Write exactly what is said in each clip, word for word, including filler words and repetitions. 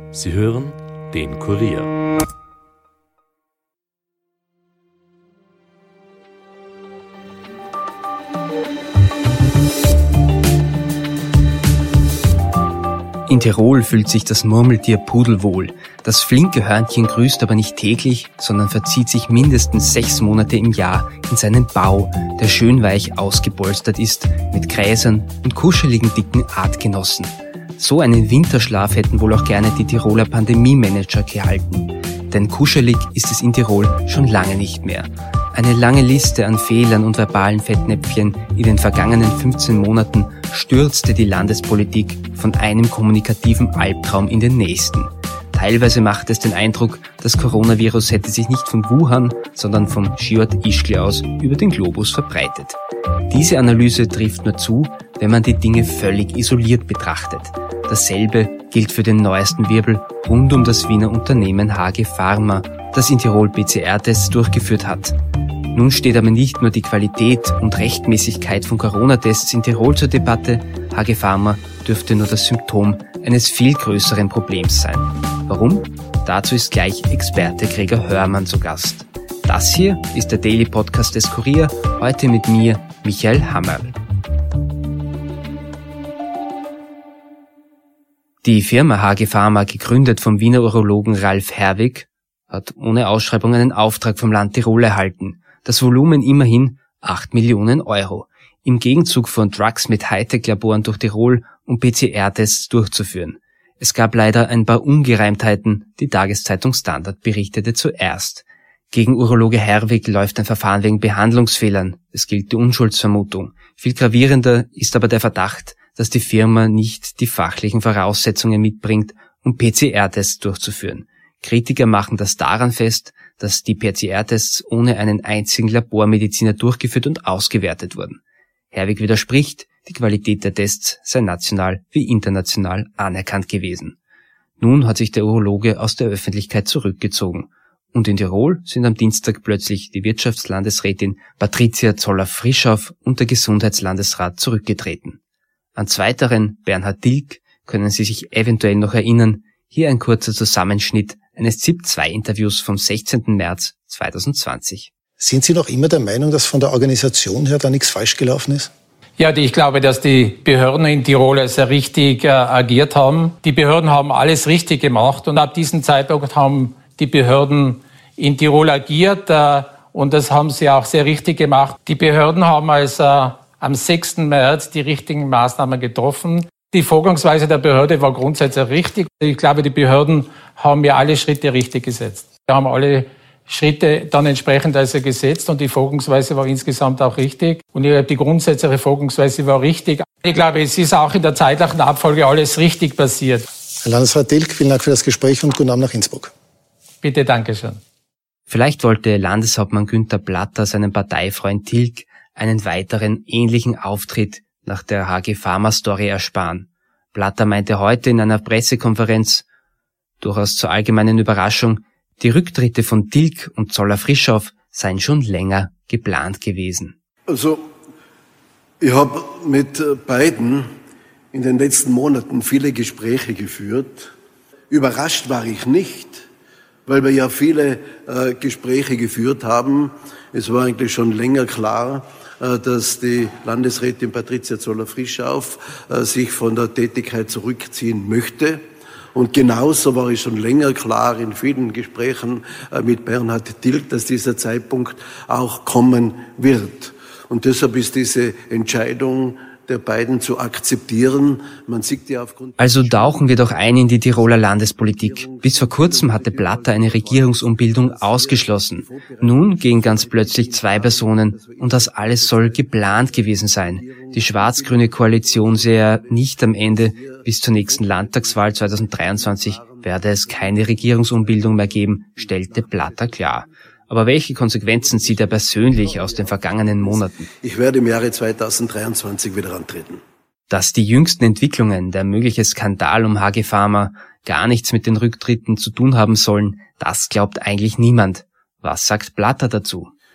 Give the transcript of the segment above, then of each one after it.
Sie hören den Kurier. In Tirol fühlt sich das Murmeltier pudelwohl. Das flinke Hörnchen grüßt aber nicht täglich, sondern verzieht sich mindestens sechs Monate im Jahr in seinen Bau, der schön weich ausgepolstert ist, mit Gräsern und kuscheligen dicken Artgenossen. So einen Winterschlaf hätten wohl auch gerne die Tiroler Pandemie-Manager gehalten. Denn kuschelig ist es in Tirol schon lange nicht mehr. Eine lange Liste an Fehlern und verbalen Fettnäpfchen in den vergangenen fünfzehn Monaten stürzte die Landespolitik von einem kommunikativen Albtraum in den nächsten. Teilweise macht es den Eindruck, das Coronavirus hätte sich nicht von Wuhan, sondern vom Chiod Ischgl aus über den Globus verbreitet. Diese Analyse trifft nur zu, wenn man die Dinge völlig isoliert betrachtet. Dasselbe gilt für den neuesten Wirbel rund um das Wiener Unternehmen H G Pharma, das in Tirol P C R-Tests durchgeführt hat. Nun steht aber nicht nur die Qualität und Rechtmäßigkeit von Corona-Tests in Tirol zur Debatte, H G Pharma dürfte nur das Symptom eines viel größeren Problems sein. Warum? Dazu ist gleich Experte Gregor Hörmann zu Gast. Das hier ist der Daily Podcast des Kurier, heute mit mir, Michael Hammerl. Die Firma H G Pharma, gegründet vom Wiener Urologen Ralf Herwig, hat ohne Ausschreibung einen Auftrag vom Land Tirol erhalten. Das Volumen immerhin acht Millionen Euro. Im Gegenzug von Drugs mit Hightech-Laboren durch Tirol, um P C R-Tests durchzuführen. Es gab leider ein paar Ungereimtheiten, die Tageszeitung Standard berichtete zuerst. Gegen Urologe Herwig läuft ein Verfahren wegen Behandlungsfehlern. Es gilt die Unschuldsvermutung. Viel gravierender ist aber der Verdacht, dass die Firma nicht die fachlichen Voraussetzungen mitbringt, um P C R-Tests durchzuführen. Kritiker machen das daran fest, dass die P C R-Tests ohne einen einzigen Labormediziner durchgeführt und ausgewertet wurden. Herwig widerspricht, die Qualität der Tests sei national wie international anerkannt gewesen. Nun hat sich der Urologe aus der Öffentlichkeit zurückgezogen. Und in Tirol sind am Dienstag plötzlich die Wirtschaftslandesrätin Patricia Zoller-Frischhoff und der Gesundheitslandesrat zurückgetreten. An zweiteren, Bernhard Tilg, können Sie sich eventuell noch erinnern. Hier ein kurzer Zusammenschnitt eines Z I P zwei Interviews vom sechzehnten März zweitausendzwanzig. Sind Sie noch immer der Meinung, dass von der Organisation her da nichts falsch gelaufen ist? Ja, ich glaube, dass die Behörden in Tirol sehr richtig äh, agiert haben. Die Behörden haben alles richtig gemacht und ab diesem Zeitpunkt haben die Behörden in Tirol agiert äh, und das haben sie auch sehr richtig gemacht. Die Behörden haben also äh, am sechsten März die richtigen Maßnahmen getroffen. Die Vorgangsweise der Behörde war grundsätzlich richtig. Ich glaube, die Behörden haben ja alle Schritte richtig gesetzt. Wir haben alle Schritte dann entsprechend also gesetzt und die Vorgangsweise war insgesamt auch richtig. Und ich glaube, die grundsätzliche Vorgangsweise war richtig. Ich glaube, es ist auch in der zeitlichen Abfolge alles richtig passiert. Herr Landesrat Tilg, vielen Dank für das Gespräch und guten Abend nach Innsbruck. Bitte, danke schön. Vielleicht wollte Landeshauptmann Günther Platter seinem Parteifreund Tilg einen weiteren ähnlichen Auftritt nach der H G Pharma-Story ersparen. Platter meinte heute in einer Pressekonferenz, durchaus zur allgemeinen Überraschung, die Rücktritte von Tilg und Zoller-Frischhoff seien schon länger geplant gewesen. Also, ich habe mit beiden in den letzten Monaten viele Gespräche geführt. Überrascht war ich nicht, weil wir ja viele äh, Gespräche geführt haben. Es war eigentlich schon länger klar, äh, dass die Landesrätin Patricia Zoller-Frischhoff äh, sich von der Tätigkeit zurückziehen möchte. Und genauso war es schon länger klar in vielen Gesprächen äh, mit Bernhard Tilg, dass dieser Zeitpunkt auch kommen wird. Und deshalb ist diese Entscheidung der beiden zu akzeptieren. Man sieht ja aufgrund Also tauchen wir doch ein in die Tiroler Landespolitik. Bis vor kurzem hatte Platter eine Regierungsumbildung ausgeschlossen. Nun gehen ganz plötzlich zwei Personen und das alles soll geplant gewesen sein. Die schwarz-grüne Koalition sehe nicht am Ende. Bis zur nächsten Landtagswahl zweitausenddreiundzwanzig werde es keine Regierungsumbildung mehr geben, stellte Platter klar. Aber welche Konsequenzen zieht er persönlich aus den vergangenen Monaten? Ich werde im Jahre zweitausenddreiundzwanzig wieder antreten. Dass die jüngsten Entwicklungen, der mögliche Skandal um H G Pharma, gar nichts mit den Rücktritten zu tun haben sollen, das glaubt eigentlich niemand. Was sagt Platter dazu?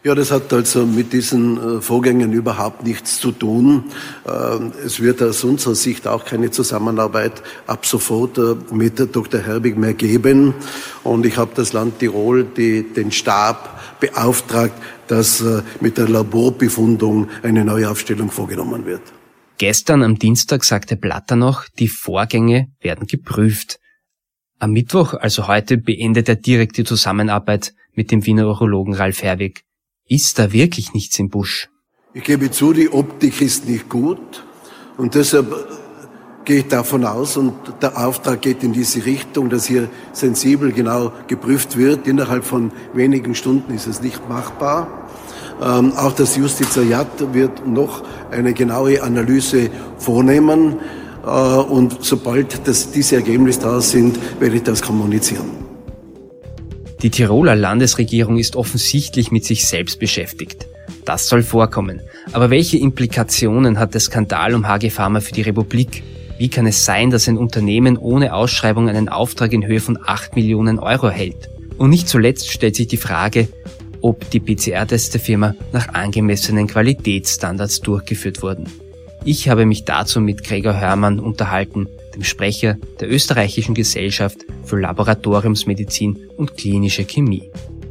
Ja, das hat also mit diesen Vorgängen überhaupt nichts zu tun. Es wird aus unserer Sicht auch keine Zusammenarbeit ab sofort mit Doktor Herbig mehr geben. Und ich habe das Land Tirol, die, den Stab beauftragt, dass mit der Laborbefundung eine Neuaufstellung vorgenommen wird. Gestern am Dienstag sagte Blatter noch, die Vorgänge werden geprüft. Am Mittwoch, also heute, beendet er direkt die Zusammenarbeit mit dem Wiener Urologen Ralf Herwig. Ist da wirklich nichts im Busch? Ich gebe zu, die Optik ist nicht gut und deshalb gehe ich davon aus und der Auftrag geht in diese Richtung, dass hier sensibel genau geprüft wird. Innerhalb von wenigen Stunden ist es nicht machbar. Ähm, auch das Justizariat wird noch eine genaue Analyse vornehmen äh, und sobald das, diese Ergebnisse da sind, werde ich das kommunizieren. Die Tiroler Landesregierung ist offensichtlich mit sich selbst beschäftigt. Das soll vorkommen. Aber welche Implikationen hat der Skandal um H G Pharma für die Republik? Wie kann es sein, dass ein Unternehmen ohne Ausschreibung einen Auftrag in Höhe von acht Millionen Euro erhält? Und nicht zuletzt stellt sich die Frage, ob die P C R-Tests der Firma nach angemessenen Qualitätsstandards durchgeführt wurden. Ich habe mich dazu mit Gregor Hörmann unterhalten, dem Sprecher der Österreichischen Gesellschaft für Laboratoriumsmedizin und klinische Chemie.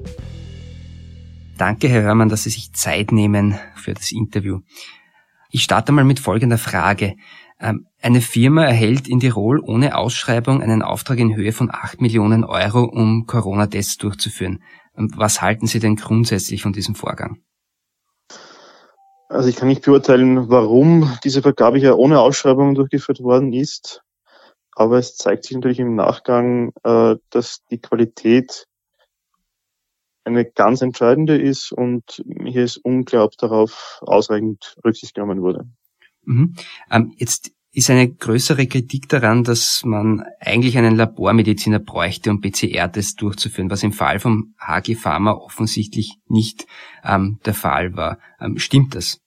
Danke, Herr Hörmann, dass Sie sich Zeit nehmen für das Interview. Ich starte mal mit folgender Frage. Eine Firma erhält in Tirol ohne Ausschreibung einen Auftrag in Höhe von acht Millionen Euro, um Corona-Tests durchzuführen. Was halten Sie denn grundsätzlich von diesem Vorgang? Also ich kann nicht beurteilen, warum diese Vergabe hier ohne Ausschreibung durchgeführt worden ist. Aber es zeigt sich natürlich im Nachgang, dass die Qualität eine ganz entscheidende ist und hier ist unklar, ob darauf ausreichend Rücksicht genommen wurde. Mhm. Ähm, jetzt ist eine größere Kritik daran, dass man eigentlich einen Labormediziner bräuchte, um P C R-Tests durchzuführen, was im Fall vom H G Pharma offensichtlich nicht ähm, der Fall war. Ähm, stimmt das?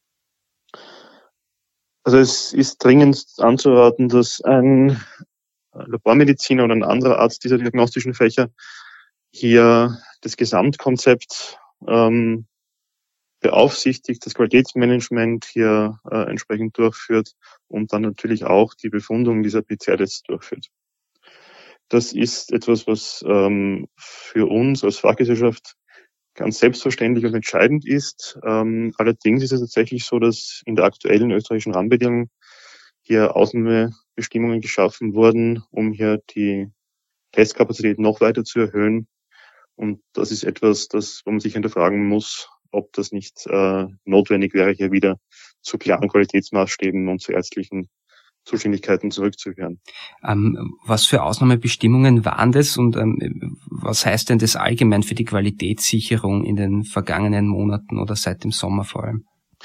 Also es ist dringend anzuraten, dass ein Labormediziner oder ein anderer Arzt dieser diagnostischen Fächer hier das Gesamtkonzept ähm, beaufsichtigt, das Qualitätsmanagement hier äh, entsprechend durchführt und dann natürlich auch die Befundung dieser P C R-Tests durchführt. Das ist etwas, was ähm, für uns als Fachgesellschaft ganz selbstverständlich und entscheidend ist. Ähm, allerdings ist es tatsächlich so, dass in der aktuellen österreichischen Rahmenbedingungen hier Ausnahmebestimmungen geschaffen wurden, um hier die Testkapazität noch weiter zu erhöhen. Und das ist etwas, das, wo man sich hinterfragen muss, ob das nicht äh, notwendig wäre, hier wieder zu klaren Qualitätsmaßstäben und zu ärztlichen Zuständigkeiten zurückzukehren. Ähm, was für Ausnahmebestimmungen waren das und ähm, was heißt denn das allgemein für die Qualitätssicherung in den vergangenen Monaten oder seit dem Sommer vor allem?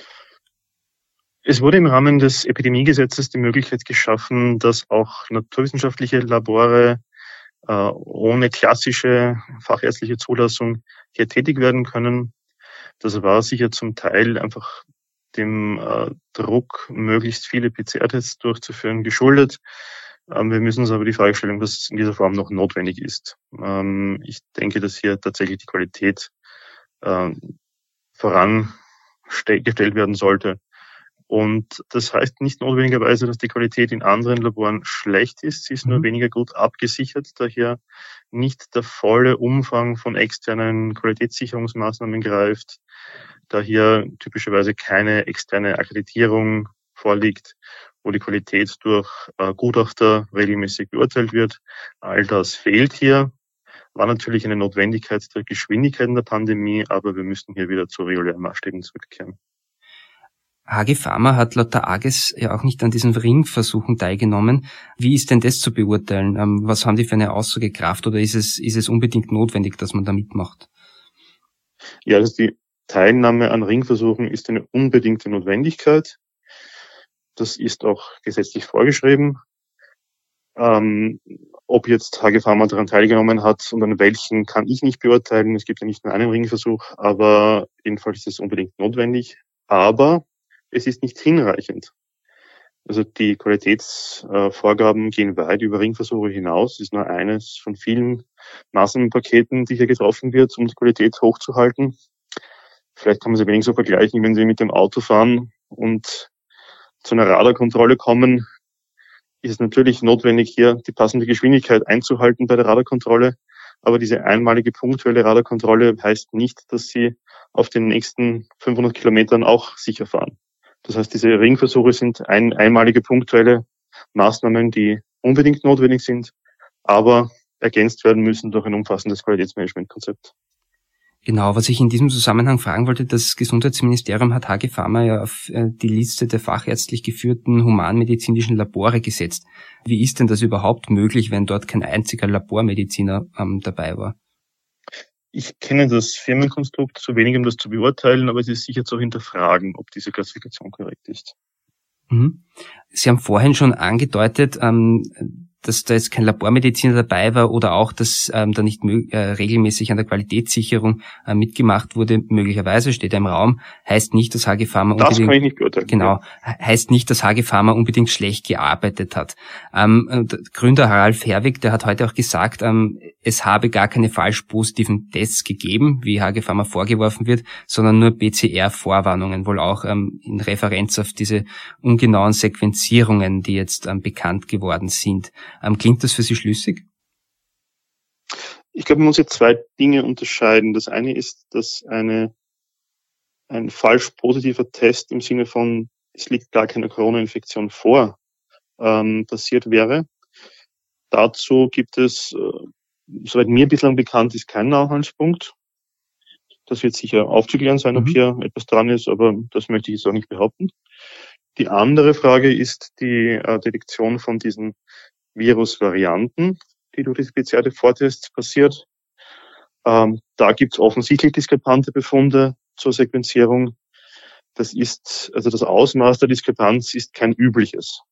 Es wurde im Rahmen des Epidemiegesetzes die Möglichkeit geschaffen, dass auch naturwissenschaftliche Labore äh, ohne klassische fachärztliche Zulassung hier tätig werden können. Das war sicher zum Teil einfach dem äh, Druck, möglichst viele P C R-Tests durchzuführen, geschuldet. Ähm, wir müssen uns aber die Frage stellen, was in dieser Form noch notwendig ist. Ähm, ich denke, dass hier tatsächlich die Qualität äh, vorangestellt werden sollte. Und das heißt nicht notwendigerweise, dass die Qualität in anderen Laboren schlecht ist. Sie ist nur mhm. weniger gut abgesichert, da hier nicht der volle Umfang von externen Qualitätssicherungsmaßnahmen greift, da hier typischerweise keine externe Akkreditierung vorliegt, wo die Qualität durch äh, Gutachter regelmäßig beurteilt wird. All das fehlt hier. War natürlich eine Notwendigkeit der Geschwindigkeit in der Pandemie, aber wir müssen hier wieder zu regulären Maßstäben zurückkehren. H G Pharma hat laut der A G E S ja auch nicht an diesen Ringversuchen teilgenommen. Wie ist denn das zu beurteilen? Ähm, was haben die für eine Aussagekraft oder ist es, ist es unbedingt notwendig, dass man da mitmacht? Ja, also die Teilnahme an Ringversuchen ist eine unbedingte Notwendigkeit. Das ist auch gesetzlich vorgeschrieben. Ähm, ob jetzt H G Pharma daran teilgenommen hat und an welchen, kann ich nicht beurteilen. Es gibt ja nicht nur einen Ringversuch, aber jedenfalls ist es unbedingt notwendig. Aber es ist nicht hinreichend. Also die Qualitätsvorgaben gehen weit über Ringversuche hinaus. Es ist nur eines von vielen Maßnahmenpaketen, die hier getroffen wird, um die Qualität hochzuhalten. Vielleicht kann man es ein wenig so vergleichen, wenn Sie mit dem Auto fahren und zu einer Radarkontrolle kommen, ist es natürlich notwendig, hier die passende Geschwindigkeit einzuhalten bei der Radarkontrolle. Aber diese einmalige punktuelle Radarkontrolle heißt nicht, dass Sie auf den nächsten fünfhundert Kilometern auch sicher fahren. Das heißt, diese Ringversuche sind ein, einmalige punktuelle Maßnahmen, die unbedingt notwendig sind, aber ergänzt werden müssen durch ein umfassendes Qualitätsmanagementkonzept. Genau, was ich in diesem Zusammenhang fragen wollte, das Gesundheitsministerium hat H G Pharma ja auf die Liste der fachärztlich geführten humanmedizinischen Labore gesetzt. Wie ist denn das überhaupt möglich, wenn dort kein einziger Labormediziner ähm, dabei war? Ich kenne das Firmenkonstrukt zu wenig, um das zu beurteilen, aber es ist sicher zu hinterfragen, ob diese Klassifikation korrekt ist. Mhm. Sie haben vorhin schon angedeutet, ähm, dass da jetzt kein Labormediziner dabei war oder auch, dass ähm, da nicht mö- äh, regelmäßig an der Qualitätssicherung äh, mitgemacht wurde, möglicherweise steht er im Raum, heißt nicht, dass H G Pharma das unbedingt, kann ich nicht beurteilen. Genau, ja. heißt nicht, dass H G Pharma unbedingt schlecht gearbeitet hat. Ähm, Gründer Ralf Herwig, der hat heute auch gesagt, ähm, es habe gar keine falsch positiven Tests gegeben, wie H G Pharma vorgeworfen wird, sondern nur P C R-Vorwarnungen, wohl auch ähm, in Referenz auf diese ungenauen Sequenzierungen, die jetzt ähm, bekannt geworden sind. Ähm, klingt das für Sie schlüssig? Ich glaube, man muss hier zwei Dinge unterscheiden. Das eine ist, dass eine, ein falsch positiver Test im Sinne von, es liegt gar keine Corona-Infektion vor, ähm, passiert wäre. Dazu gibt es, äh, soweit mir bislang bekannt ist, keinen Anhaltspunkt. Das wird sicher aufzuklären sein, ob mhm. hier etwas dran ist, aber das möchte ich jetzt auch nicht behaupten. Die andere Frage ist die äh, Detektion von diesen Virusvarianten, die durch die P C R-Vortests passiert. Ähm, da gibt es offensichtlich diskrepante Befunde zur Sequenzierung. Das ist, also das Ausmaß der Diskrepanz ist kein übliches.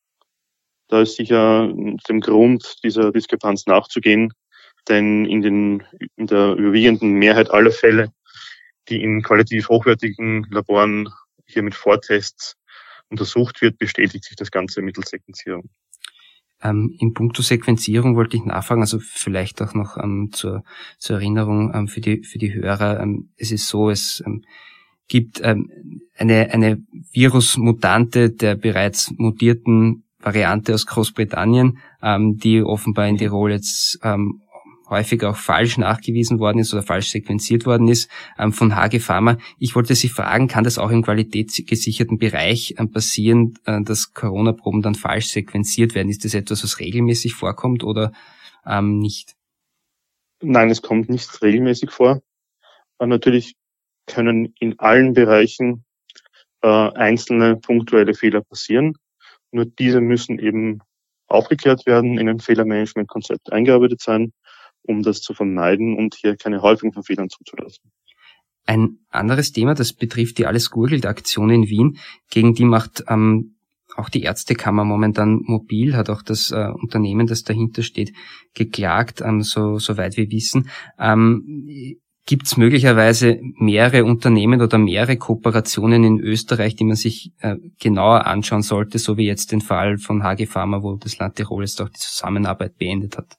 Da ist sicher dem Grund dieser Diskrepanz nachzugehen, denn in den, in der überwiegenden Mehrheit aller Fälle, die in qualitativ hochwertigen Laboren hier mit Vortests untersucht wird, bestätigt sich das Ganze mittels Sequenzierung. Ähm, in puncto Sequenzierung wollte ich nachfragen, also vielleicht auch noch ähm, zur, zur Erinnerung ähm, für die für die Hörer. Ähm, es ist so, es ähm, gibt ähm, eine eine Virusmutante der bereits mutierten Variante aus Großbritannien, ähm, die offenbar in Tirol jetzt ähm, häufig auch falsch nachgewiesen worden ist oder falsch sequenziert worden ist ähm, von H G Pharma. Ich wollte Sie fragen, kann das auch im qualitätsgesicherten Bereich ähm, passieren, äh, dass Corona-Proben dann falsch sequenziert werden? Ist das etwas, was regelmäßig vorkommt oder ähm, nicht? Nein, es kommt nicht regelmäßig vor. Aber natürlich können in allen Bereichen äh, einzelne punktuelle Fehler passieren. Nur diese müssen eben aufgeklärt werden, in ein Fehlermanagementkonzept eingearbeitet sein, um das zu vermeiden und hier keine Häufung von Fehlern zuzulassen. Ein anderes Thema, das betrifft die Alles gurgelt-Aktion in Wien. Gegen die macht ähm, auch die Ärztekammer momentan mobil, hat auch das äh, Unternehmen, das dahinter steht, geklagt, ähm, so soweit wir wissen. Ähm, Gibt es möglicherweise mehrere Unternehmen oder mehrere Kooperationen in Österreich, die man sich äh, genauer anschauen sollte, so wie jetzt den Fall von H G Pharma, wo das Land Tirol jetzt auch die Zusammenarbeit beendet hat?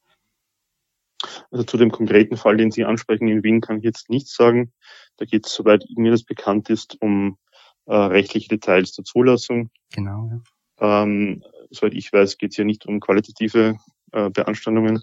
Also zu dem konkreten Fall, den Sie ansprechen in Wien, kann ich jetzt nichts sagen. Da geht es, soweit mir das bekannt ist, um äh, rechtliche Details der Zulassung. Genau. Ja. Ähm, soweit ich weiß, geht es hier nicht um qualitative äh, Beanstandungen.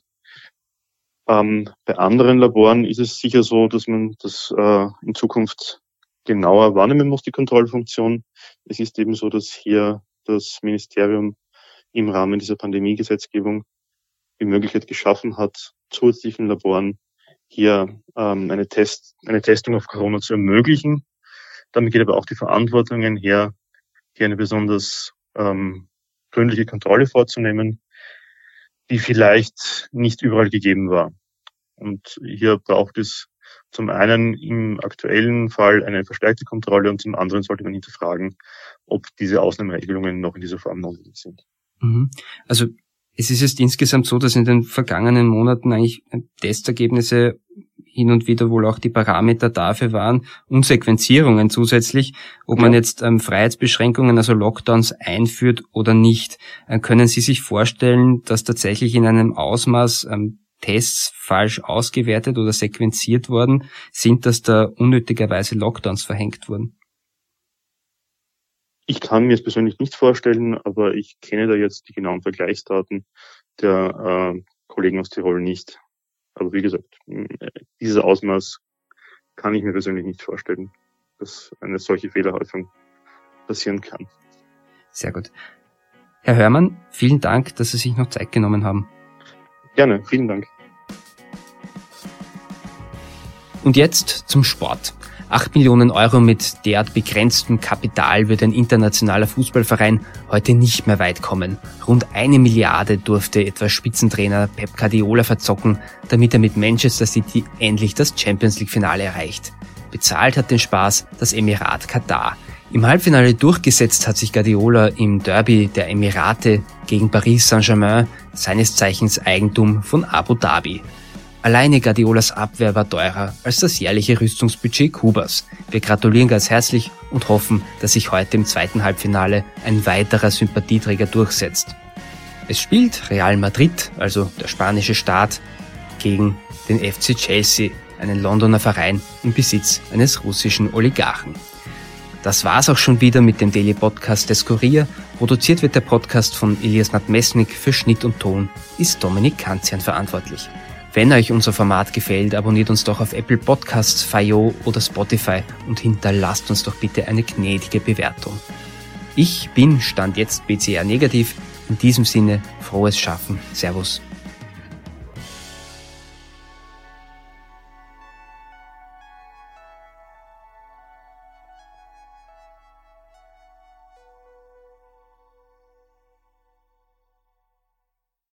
Ähm, bei anderen Laboren ist es sicher so, dass man das äh, in Zukunft genauer wahrnehmen muss, die Kontrollfunktion. Es ist eben so, dass hier das Ministerium im Rahmen dieser Pandemiegesetzgebung die Möglichkeit geschaffen hat, zusätzlichen Laboren hier ähm, eine Test, eine Testung auf Corona zu ermöglichen. Damit geht aber auch die Verantwortung her, hier eine besonders ähm, gründliche Kontrolle vorzunehmen, die vielleicht nicht überall gegeben war. Und hier braucht es zum einen im aktuellen Fall eine verstärkte Kontrolle und zum anderen sollte man hinterfragen, ob diese Ausnahmeregelungen noch in dieser Form notwendig sind. Mhm. Also es ist jetzt insgesamt so, dass in den vergangenen Monaten eigentlich Testergebnisse hin und wieder wohl auch die Parameter dafür waren und Sequenzierungen zusätzlich, ob ja. man jetzt ähm, Freiheitsbeschränkungen, also Lockdowns einführt oder nicht. Äh, können Sie sich vorstellen, dass tatsächlich in einem Ausmaß ähm, Tests falsch ausgewertet oder sequenziert worden sind, dass da unnötigerweise Lockdowns verhängt wurden? Ich kann mir es persönlich nicht vorstellen, aber ich kenne da jetzt die genauen Vergleichsdaten der äh, Kollegen aus Tirol nicht. Aber wie gesagt, dieses Ausmaß kann ich mir persönlich nicht vorstellen, dass eine solche Fehlerhäufung passieren kann. Sehr gut. Herr Hörmann, vielen Dank, dass Sie sich noch Zeit genommen haben. Gerne, vielen Dank. Und jetzt zum Sport. Acht Millionen Euro mit derart begrenztem Kapital wird ein internationaler Fußballverein heute nicht mehr weit kommen. Rund eine Milliarde durfte etwa Spitzentrainer Pep Guardiola verzocken, damit er mit Manchester City endlich das Champions-League-Finale erreicht. Bezahlt hat den Spaß das Emirat Katar. Im Halbfinale durchgesetzt hat sich Guardiola im Derby der Emirate gegen Paris Saint-Germain, seines Zeichens Eigentum von Abu Dhabi. Alleine Guardiolas Abwehr war teurer als das jährliche Rüstungsbudget Kubas. Wir gratulieren ganz herzlich und hoffen, dass sich heute im zweiten Halbfinale ein weiterer Sympathieträger durchsetzt. Es spielt Real Madrid, also der spanische Staat, gegen den F C Chelsea, einen Londoner Verein im Besitz eines russischen Oligarchen. Das war's auch schon wieder mit dem Daily Podcast des Kurier. Produziert wird der Podcast von Elias Nadmesnik, für Schnitt und Ton ist Dominik Kanzian verantwortlich. Wenn euch unser Format gefällt, abonniert uns doch auf Apple Podcasts, Fayo oder Spotify und hinterlasst uns doch bitte eine gnädige Bewertung. Ich bin Stand jetzt B C R negativ. In diesem Sinne, frohes Schaffen. Servus.